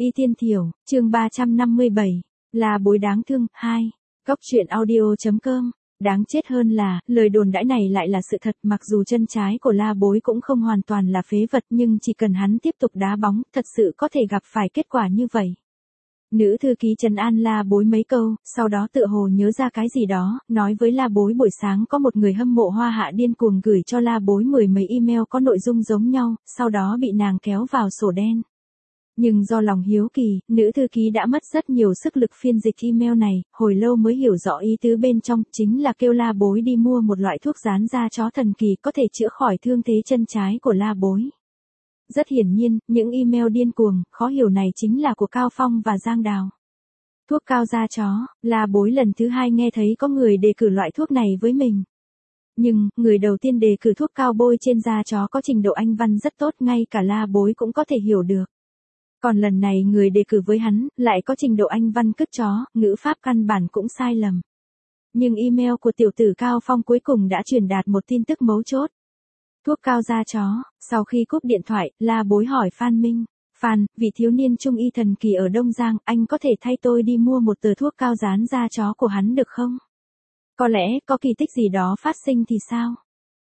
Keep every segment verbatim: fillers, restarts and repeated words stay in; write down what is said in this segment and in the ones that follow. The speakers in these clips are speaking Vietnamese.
Y Tiên Thiểu, chương ba trăm năm mươi bảy, là bối đáng thương, hai. Cóc truyện audio.com. Đáng chết hơn là, lời đồn đãi này lại là sự thật, mặc dù chân trái của La Bối cũng không hoàn toàn là phế vật, nhưng chỉ cần hắn tiếp tục đá bóng, thật sự có thể gặp phải kết quả như vậy. Nữ thư ký trấn an La Bối mấy câu, sau đó tựa hồ nhớ ra cái gì đó, nói với La Bối buổi sáng có một người hâm mộ Hoa Hạ điên cuồng gửi cho La Bối mười mấy email có nội dung giống nhau, sau đó bị nàng kéo vào sổ đen. Nhưng do lòng hiếu kỳ, nữ thư ký đã mất rất nhiều sức lực phiên dịch email này, hồi lâu mới hiểu rõ ý tứ bên trong, chính là kêu La Bối đi mua một loại thuốc dán da chó thần kỳ có thể chữa khỏi thương thế chân trái của La Bối. Rất hiển nhiên, những email điên cuồng, khó hiểu này chính là của Cao Phong và Giang Đào. Thuốc cao da chó, La Bối lần thứ hai nghe thấy có người đề cử loại thuốc này với mình. Nhưng, người đầu tiên đề cử thuốc cao bôi trên da chó có trình độ Anh văn rất tốt, ngay cả La Bối cũng có thể hiểu được. Còn lần này người đề cử với hắn, lại có trình độ Anh văn cứt chó, ngữ pháp căn bản cũng sai lầm. Nhưng email của tiểu tử Cao Phong cuối cùng đã truyền đạt một tin tức mấu chốt. Thuốc cao da chó, sau khi cúp điện thoại, La Bối hỏi Phan Minh. Phan, vị thiếu niên trung y thần kỳ ở Đông Giang, anh có thể thay tôi đi mua một tờ thuốc cao dán da chó của hắn được không? Có lẽ, có kỳ tích gì đó phát sinh thì sao?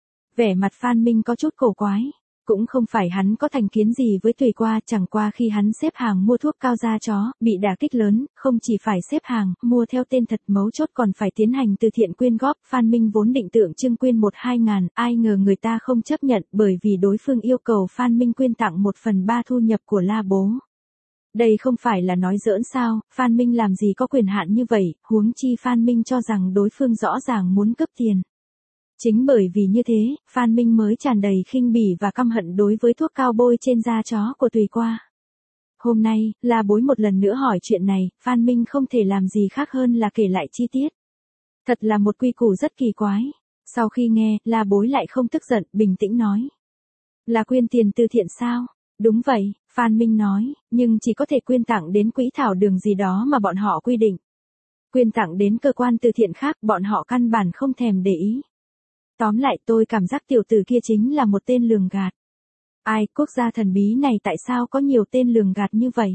Vẻ mặt Phan Minh có chút cổ quái. Cũng không phải hắn có thành kiến gì với Tùy Qua, chẳng qua khi hắn xếp hàng mua thuốc cao da chó, bị đả kích lớn, không chỉ phải xếp hàng, mua theo tên thật mấu chốt còn phải tiến hành từ thiện quyên góp. Phan Minh vốn định tượng trưng quyên một hai ngàn, ai ngờ người ta không chấp nhận bởi vì đối phương yêu cầu Phan Minh quyên tặng một phần ba thu nhập của La Bố. Đây không phải là nói giỡn sao, Phan Minh làm gì có quyền hạn như vậy, huống chi Phan Minh cho rằng đối phương rõ ràng muốn cướp tiền. Chính bởi vì như thế, Phan Minh mới tràn đầy khinh bỉ và căm hận đối với thuốc cao bôi trên da chó của Tùy Qua. Hôm nay, La Bối một lần nữa hỏi chuyện này, Phan Minh không thể làm gì khác hơn là kể lại chi tiết. Thật là một quy củ rất kỳ quái. Sau khi nghe, La Bối lại không tức giận, bình tĩnh nói. Là quyên tiền từ thiện sao? Đúng vậy, Phan Minh nói, nhưng chỉ có thể quyên tặng đến quỹ thảo đường gì đó mà bọn họ quy định. Quyên tặng đến cơ quan từ thiện khác, bọn họ căn bản không thèm để ý. Tóm lại tôi cảm giác tiểu tử kia chính là một tên lường gạt. Ai, quốc gia thần bí này tại sao có nhiều tên lường gạt như vậy?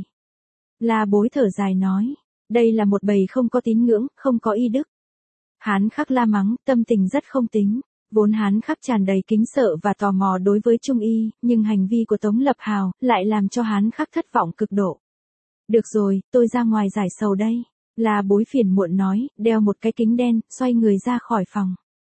La Bối thở dài nói, đây là một bầy không có tín ngưỡng, không có y đức. Hán Khắc la mắng, tâm tình rất không tính. Vốn Hán Khắc tràn đầy kính sợ và tò mò đối với Trung Y, nhưng hành vi của Tống Lập Hào lại làm cho Hán Khắc thất vọng cực độ. Được rồi, tôi ra ngoài giải sầu đây. La Bối phiền muộn nói, đeo một cái kính đen, xoay người ra khỏi phòng.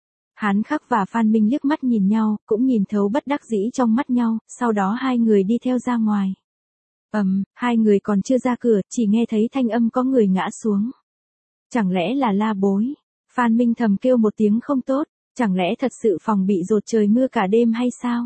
Hán Khắc và Phan Minh liếc mắt nhìn nhau, cũng nhìn thấu bất đắc dĩ trong mắt nhau, sau đó hai người đi theo ra ngoài. Ầm, um, hai người còn chưa ra cửa, chỉ nghe thấy thanh âm có người ngã xuống. Chẳng lẽ là La Bối? Phan Minh thầm kêu một tiếng không tốt, chẳng lẽ thật sự phòng bị dột trời mưa cả đêm hay sao?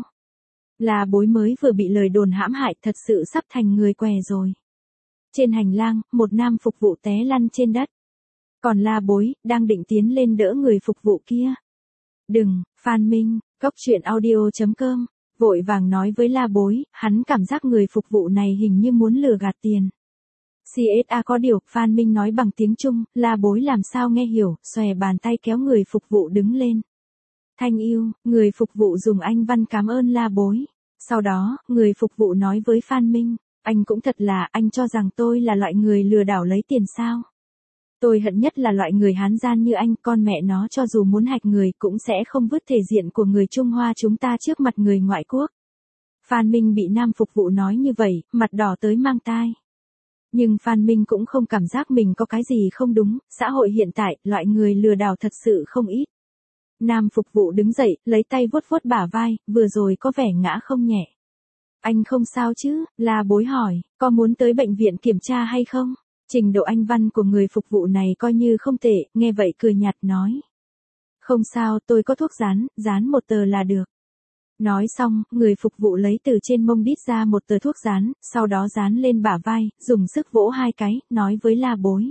La Bối mới vừa bị lời đồn hãm hại, thật sự sắp thành người què rồi. Trên hành lang, một nam phục vụ té lăn trên đất. Còn La Bối, đang định tiến lên đỡ người phục vụ kia. Đừng, Phan Minh, Cóc truyện audio.com, vội vàng nói với La Bối, hắn cảm giác người phục vụ này hình như muốn lừa gạt tiền. xê ét a có điều, Phan Minh nói bằng tiếng Trung, La Bối làm sao nghe hiểu, xòe bàn tay kéo người phục vụ đứng lên. Thanh yêu, người phục vụ dùng Anh văn cảm ơn La Bối. Sau đó, người phục vụ nói với Phan Minh, anh cũng thật là, anh cho rằng tôi là loại người lừa đảo lấy tiền sao? Tôi hận nhất là loại người hán gian như anh, con mẹ nó cho dù muốn hạch người cũng sẽ không vứt thể diện của người Trung Hoa chúng ta trước mặt người ngoại quốc. Phan Minh bị nam phục vụ nói như vậy, mặt đỏ tới mang tai. Nhưng Phan Minh cũng không cảm giác mình có cái gì không đúng, xã hội hiện tại, loại người lừa đảo thật sự không ít. Nam phục vụ đứng dậy, lấy tay vuốt vuốt bả vai, vừa rồi có vẻ ngã không nhẹ. Anh không sao chứ? La Bối hỏi, có muốn tới bệnh viện kiểm tra hay không? Trình độ Anh văn của người phục vụ này coi như không tệ, nghe vậy cười nhạt nói. Không sao, tôi có thuốc dán, dán một tờ là được. Nói xong, người phục vụ lấy từ trên mông đít ra một tờ thuốc dán, sau đó dán lên bả vai, dùng sức vỗ hai cái, nói với La Bối.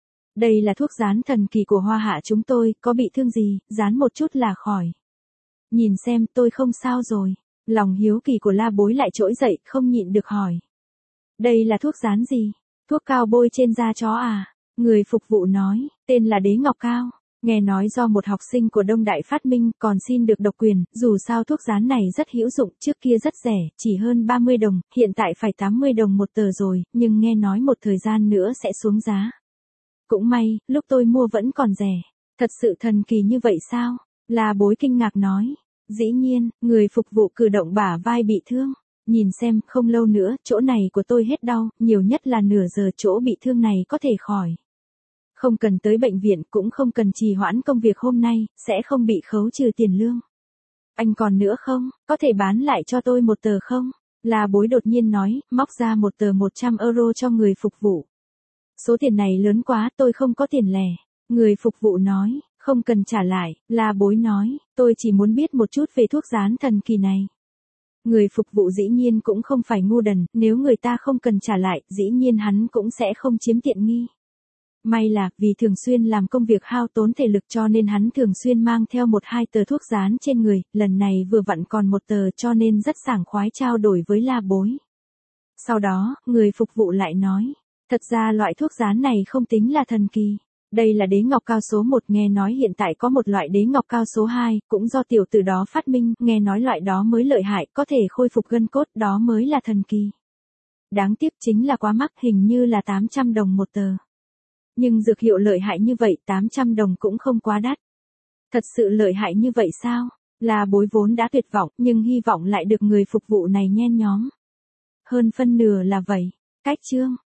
Đây là thuốc dán thần kỳ của Hoa Hạ chúng tôi, có bị thương gì, dán một chút là khỏi. Nhìn xem, tôi không sao rồi. Lòng hiếu kỳ của La Bối lại trỗi dậy, không nhịn được hỏi. Đây là thuốc dán gì? Thuốc cao bôi trên da chó à? Người phục vụ nói, tên là Đế Ngọc Cao. Nghe nói do một học sinh của Đông Đại phát minh còn xin được độc quyền, dù sao thuốc dán này rất hữu dụng, trước kia rất rẻ, chỉ hơn ba mươi đồng, hiện tại phải tám mươi đồng một tờ rồi, nhưng nghe nói một thời gian nữa sẽ xuống giá. Cũng may, lúc tôi mua vẫn còn rẻ. Thật sự thần kỳ như vậy sao? La Bối kinh ngạc nói. Dĩ nhiên, người phục vụ cử động bả vai bị thương. Nhìn xem, không lâu nữa, chỗ này của tôi hết đau, nhiều nhất là nửa giờ chỗ bị thương này có thể khỏi. Không cần tới bệnh viện, cũng không cần trì hoãn công việc hôm nay, sẽ không bị khấu trừ tiền lương. Anh còn nữa không, có thể bán lại cho tôi một tờ không? La Bối đột nhiên nói, móc ra một tờ một trăm euro cho người phục vụ. Số tiền này lớn quá, tôi không có tiền lẻ. Người phục vụ nói, không cần trả lại. La Bối nói, tôi chỉ muốn biết một chút về thuốc dán thần kỳ này. Người phục vụ dĩ nhiên cũng không phải ngu đần, nếu người ta không cần trả lại, dĩ nhiên hắn cũng sẽ không chiếm tiện nghi. May là, vì thường xuyên làm công việc hao tốn thể lực cho nên hắn thường xuyên mang theo một hai tờ thuốc dán trên người, lần này vừa vặn còn một tờ cho nên rất sảng khoái trao đổi với La Bối. Sau đó, người phục vụ lại nói, thật ra loại thuốc dán này không tính là thần kỳ. Đây là đế ngọc cao số một, nghe nói hiện tại có một loại đế ngọc cao số hai, cũng do tiểu tử đó phát minh, nghe nói loại đó mới lợi hại, có thể khôi phục gân cốt, đó mới là thần kỳ. Đáng tiếc chính là quá mắc, hình như là tám trăm đồng một tờ. Nhưng dược hiệu lợi hại như vậy, tám trăm đồng cũng không quá đắt. Thật sự lợi hại như vậy sao? La Bối vốn đã tuyệt vọng, nhưng hy vọng lại được người phục vụ này nhen nhóm. Hơn phân nửa là vậy. Cách chương